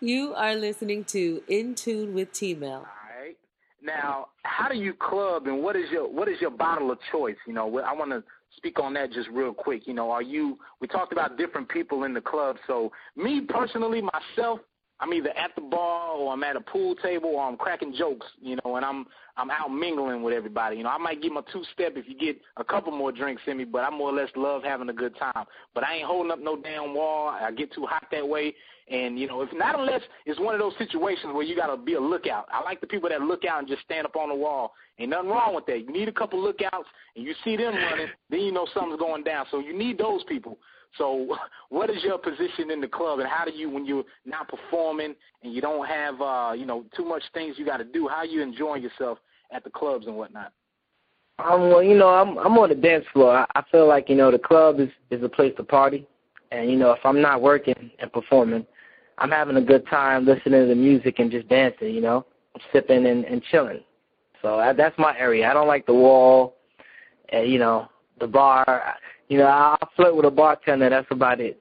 You are listening to In Tune with T-Mel. All right. Now, how do you club, and what is your bottle of choice? You know, I want to speak on that just real quick. You know, we talked about different people in the club. So me personally, myself, I'm either at the bar or I'm at a pool table or I'm cracking jokes, you know, and I'm out mingling with everybody. You know, I might get my two-step if you get a couple more drinks in me, but I more or less love having a good time. But I ain't holding up no damn wall. I get too hot that way. And, you know, if not unless it's one of those situations where you got to be a lookout. I like the people that look out and just stand up on the wall. Ain't nothing wrong with that. You need a couple lookouts, and you see them running, then you know something's going down. So you need those people. So what is your position in the club, and how do you, when you're not performing and you don't have, you know, too much things you got to do, how are you enjoying yourself at the clubs and whatnot? Well, you know, I'm on the dance floor. I feel like, you know, the club is a place to party. And, you know, if I'm not working and performing, I'm having a good time listening to the music and just dancing, you know, sipping and chilling. So that's my area. I don't like the wall and, you know, the bar. You know, I'll flirt with a bartender. That's about it.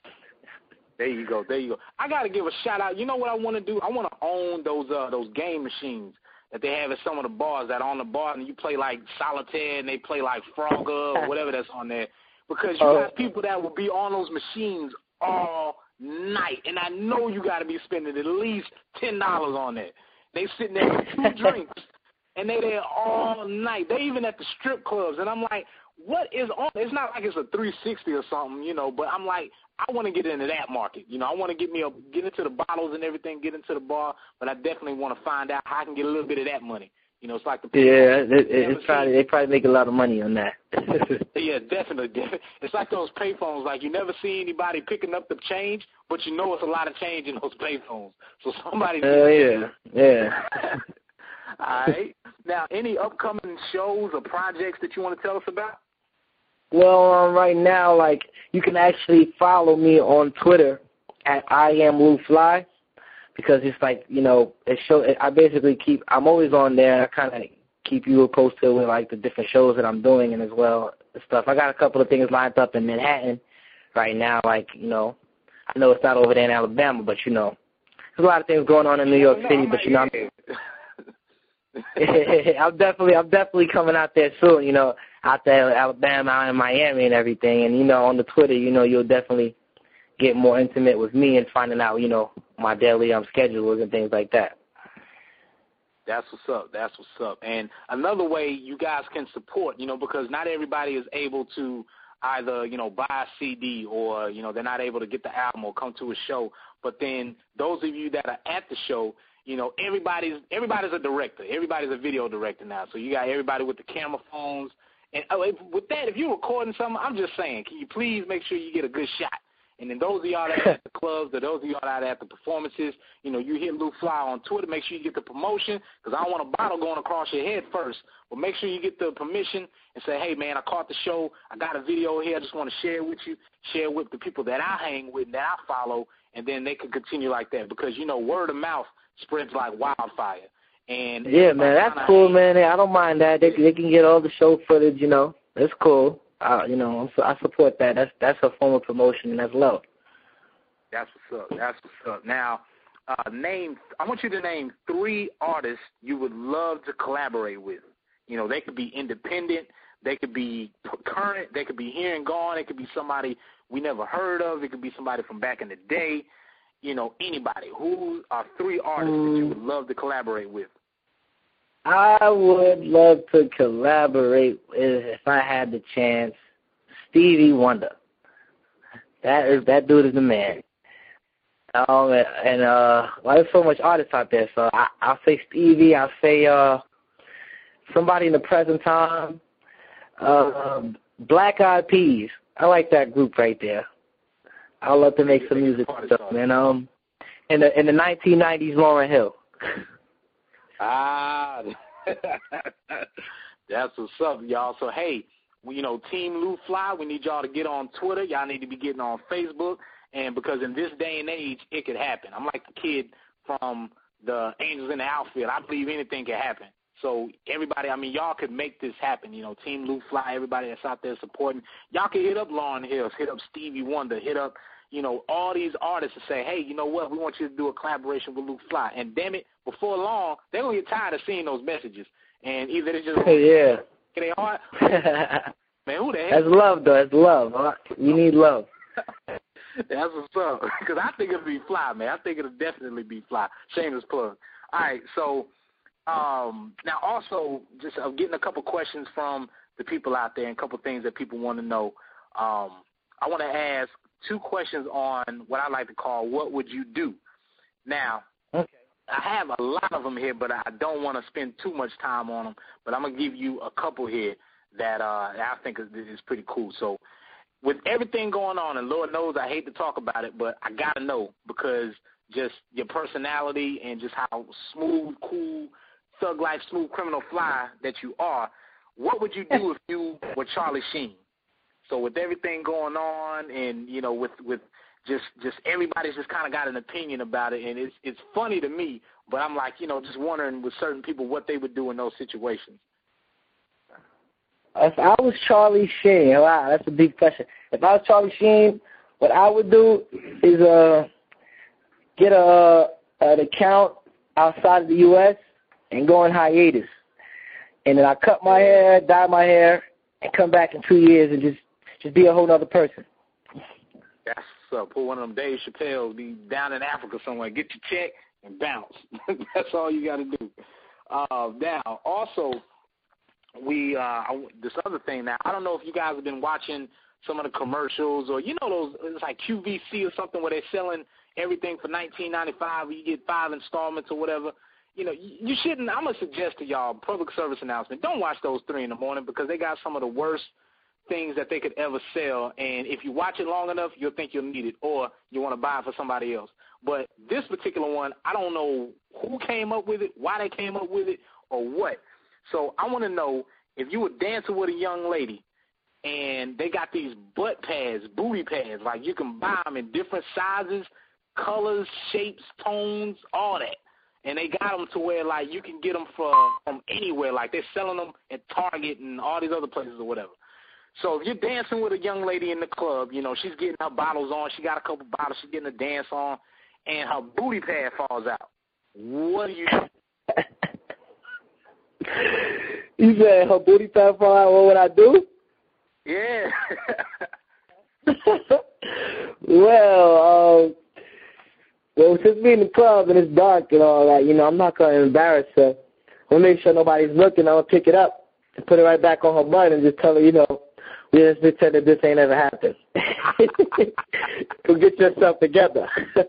There you go. I got to give a shout-out. You know what I want to do? I want to own those game machines that they have at some of the bars that are on the bar, and you play like solitaire and they play like Frogger or whatever that's on there. Because you got people that will be on those machines all night, and I know you got to be spending at least $10 on that. They sitting there with 2 drinks, and they there all night. They even at the strip clubs, and I'm like, what is on? It's not like it's a 360 or something, you know, but I'm like, I want to get into that market. You know, I want to get into the bottles and everything, get into the bar, but I definitely want to find out how I can get a little bit of that money. You know, it's like the they probably make a lot of money on that. Yeah, definitely. It's like those payphones. Like you never see anybody picking up the change, but you know it's a lot of change in those payphones. So somebody. Yeah. All right. Now, any upcoming shows or projects that you want to tell us about? Well, right now, like, you can actually follow me on Twitter at IamLouFly, because it's like, you know, I'm always on there. I kind of keep you posted with, like, the different shows that I'm doing and as well stuff. I got a couple of things lined up in Manhattan right now, like, you know, I know it's not over there in Alabama, but, you know, there's a lot of things going on in New York City, but, you know, I'm definitely coming out there soon, you know, out there in Alabama, out in Miami and everything. And, you know, on the Twitter, you know, you'll definitely get more intimate with me and finding out, you know, my daily schedules and things like that. That's what's up. And another way you guys can support, you know, because not everybody is able to either, you know, buy a CD or, you know, they're not able to get the album or come to a show. But then those of you that are at the show, you know, everybody's a director. Everybody's a video director now. So you got everybody with the camera phones. And with that, if you're recording something, I'm just saying, can you please make sure you get a good shot? And then those of y'all that are at the clubs or those of y'all that are at the performances, you know, you hit Lou Fly on Twitter, make sure you get the promotion, because I don't want a bottle going across your head first. But make sure you get the permission and say, hey, man, I caught the show. I got a video here. I just want to share it with you, share it with the people that I hang with and that I follow, and then they can continue like that. Because, you know, word of mouth spreads like wildfire. And yeah, man, that's cool, man. I don't mind that. They can get all the show footage, you know. That's cool. You know, I support that. That's a form of promotion, and that's love. That's what's up. Now, I want you to name 3 artists you would love to collaborate with. You know, they could be independent, they could be current, they could be here and gone, it could be somebody we never heard of, it could be somebody from back in the day. You know, anybody. Who are 3 artists that you would love to collaborate with? I would love to collaborate with, if I had the chance, Stevie Wonder. That dude is the man. Well, there's so much artists out there, so I'll say Stevie. I'll say somebody in the present time. Black Eyed Peas. I like that group right there. I'd love to make some music and stuff, man. In the 1990s, Lauryn Hill. That's what's up, y'all. So, hey, you know, Team Lou Fly, we need y'all to get on Twitter. Y'all need to be getting on Facebook. And because in this day and age, it could happen. I'm like the kid from the Angels in the Outfield. I believe anything can happen. So everybody, I mean, y'all could make this happen. You know, Team Lou Fly, everybody that's out there supporting. Y'all can hit up Lauryn Hill, hit up Stevie Wonder, hit up, all these artists to say, hey, you know what, we want you to do a collaboration with Luke Fly. And damn it, before long, they're going to get tired of seeing those messages. And either they just they are. Man, who the heck? That's love, though. That's love. You need love. That's what's up. Because I think it'll be fly, man. I think it'll definitely be fly. Shameless plug. All right, so now also just getting a couple questions from the people out there and a couple things that people want to know. I want to ask 2 questions on what I like to call what would you do. Now, I have a lot of them here, but I don't want to spend too much time on them. But I'm going to give you a couple here that I think is pretty cool. So with everything going on, and Lord knows I hate to talk about it, but I got to know because just your personality and just how smooth, cool, thug life, smooth criminal fly that you are, what would you do if you were Charlie Sheen? So with everything going on and, with just everybody's just kind of got an opinion about it, and it's funny to me, but I'm like, just wondering with certain people what they would do in those situations. If I was Charlie Sheen, wow, that's a big question. If I was Charlie Sheen, what I would do is get an account outside of the U.S. and go on hiatus. And then I cut my hair, dye my hair, and come back in 2 years and just be a whole other person. That's what's up. Pull one of them Dave Chappelle's, be down in Africa somewhere, get your check, and bounce. That's all you got to do. Now, also, this other thing now, I don't know if you guys have been watching some of the commercials or, those, it's like QVC or something where they're selling everything for $19.95 where you get 5 installments or whatever. You shouldn't, I'm going to suggest to y'all, public service announcement, don't watch those 3 in the morning because they got some of the worst things that they could ever sell. And if you watch it long enough, you'll think you'll need it or you want to buy it for somebody else. But this particular one, I don't know who came up with it, why they came up with it, or what. So I want to know if you were dancing with a young lady and they got these butt pads, booty pads, like you can buy them in different sizes, colors, shapes, tones, all that. And they got them to where, like, you can get them from anywhere. Like, they're selling them at Target and all these other places or whatever. So if you're dancing with a young lady in the club, she's getting her bottles on, she got a couple bottles, she's getting a dance on, and her booty pad falls out. What do you do? You said her booty pad fall out, what would I do? Yeah. Well, since we're in the club and it's dark and all that, I'm not going to embarrass her. I'm going to make sure nobody's looking. I'm going to pick it up and put it right back on her butt and just tell her, we just pretend that this ain't ever happened. So get yourself together.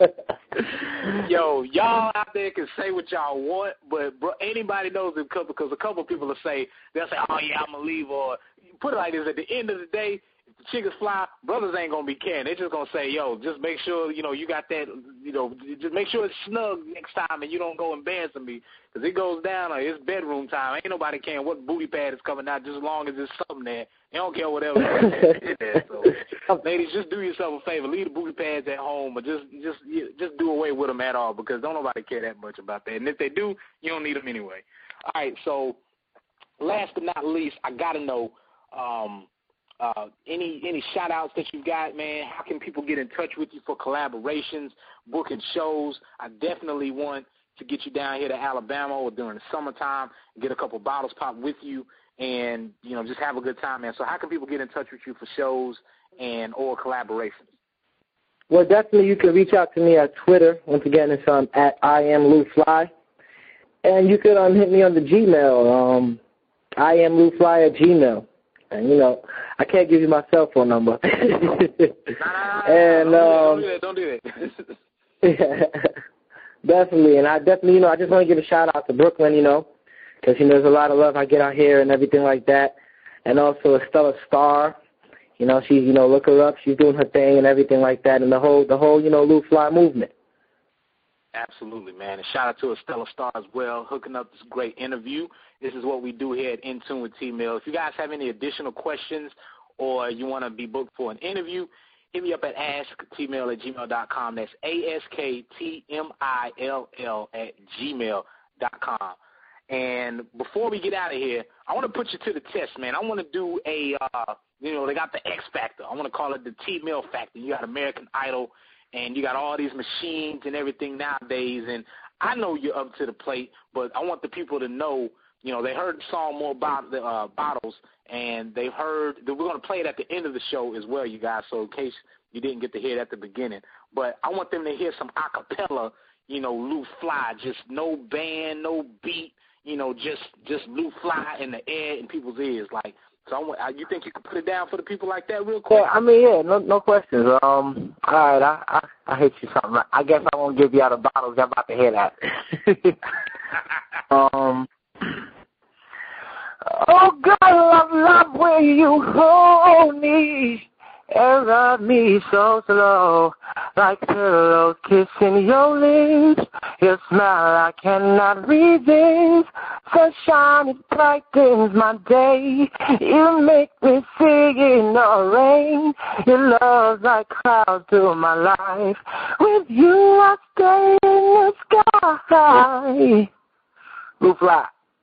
Yo, y'all out there can say what y'all want, but anybody knows it because a couple of people will say, they'll say, oh, yeah, I'm going to leave. Or put it like this, at the end of the day, if the chickens fly, brothers ain't going to be caring. They're just going to say, yo, just make sure, you got that, just make sure it's snug next time and you don't go embarrassing me. Because it goes down, or it's bedroom time. Ain't nobody caring what booty pad is coming out, just as long as there's something there. They don't care whatever is there. So, ladies, just do yourself a favor. Leave the booty pads at home, or just do away with them at all, because don't nobody care that much about that. And if they do, you don't need them anyway. All right, so last but not least, I got to know any shout-outs that you've got, man. How can people get in touch with you for collaborations, booking shows? I definitely want to get you down here to Alabama or during the summertime and get a couple bottles popped with you and, just have a good time, man. So how can people get in touch with you for shows and or collaborations? Well, definitely you can reach out to me at Twitter. Once again, it's at IamLouFly. And you could hit me on the Gmail, IamLouFly@gmail. And, I can't give you my cell phone number. Don't do that. Yeah, definitely. And I definitely, I just want to give a shout-out to Brooklyn, because, there's a lot of love I get out here and everything like that. And also Estella Star. She's, look her up. She's doing her thing and everything like that. And the whole Lou Fly movement. Absolutely, man. And shout out to Estella Star as well, hooking up this great interview. This is what we do here at In Tune with T-Mill. If you guys have any additional questions or you want to be booked for an interview, hit me up at asktmill@gmail.com. That's ASKTMILL@gmail.com. And before we get out of here, I want to put you to the test, man. I want to do a you know, they got the X Factor. I want to call it the T-Mill factor. You got American Idol, and you got all these machines and everything nowadays. And I know you're up to the plate, but I want the people to know, you know, they heard the song More Bottles, and they've heard that we're going to play it at the end of the show as well, you guys, so in case you didn't get to hear it at the beginning. But I want them to hear some a cappella, you know, Lou Fly, just no band, no beat, you know, just Lou Fly in the air in people's ears. Like, so you think you could put it down for the people like that real quick? Yeah, I mean, yeah, no questions. All right, I hate you something. I guess I won't give you out of bottles. I'm about to hear that. Oh, God, love when you hold me and rub me so slow, like pillows kissing your lips. Your smile I cannot resist. Sunshine, it brightens my day. You make me sing in the rain. Your love's like clouds through my life. With you I stay in the sky. Lou Fly.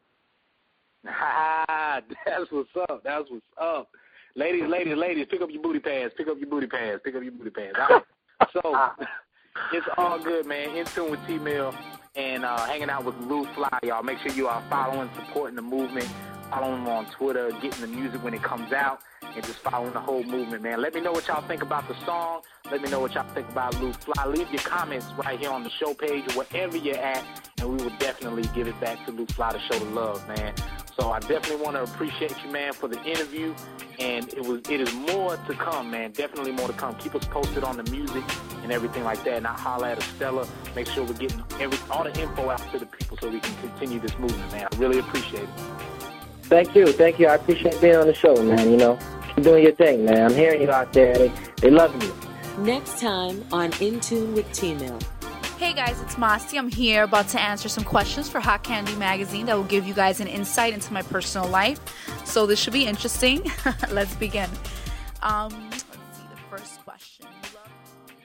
That's what's up. That's what's up. Ladies, pick up your booty pads. Pick up your booty pads. Pick up your booty pads. All right. So, it's all good, man. In Tune with T-Mill and hanging out with Lou Fly, y'all. Make sure you are following, supporting the movement, following him on Twitter, getting the music when it comes out, and just following the whole movement, man. Let me know what y'all think about the song. Let me know what y'all think about Lou Fly. Leave your comments right here on the show page or wherever you're at, and we will definitely give it back to Lou Fly to show the love, man. So I definitely want to appreciate you, man, for the interview, and it is more to come, man. Definitely more to come. Keep us posted on the music and everything like that, and I'll holler at Estella. Make sure we're getting all the info out to the people so we can continue this movement, man. I really appreciate it. Thank you. I appreciate being on the show, man. You know, keep doing your thing, man. I'm hearing you out there. They love you. Next time on In Tune with T-Mill. Hey guys, it's Masti. I'm here about to answer some questions for Hot Candy Magazine that will give you guys an insight into my personal life. So this should be interesting. Let's begin. Let's see the first question.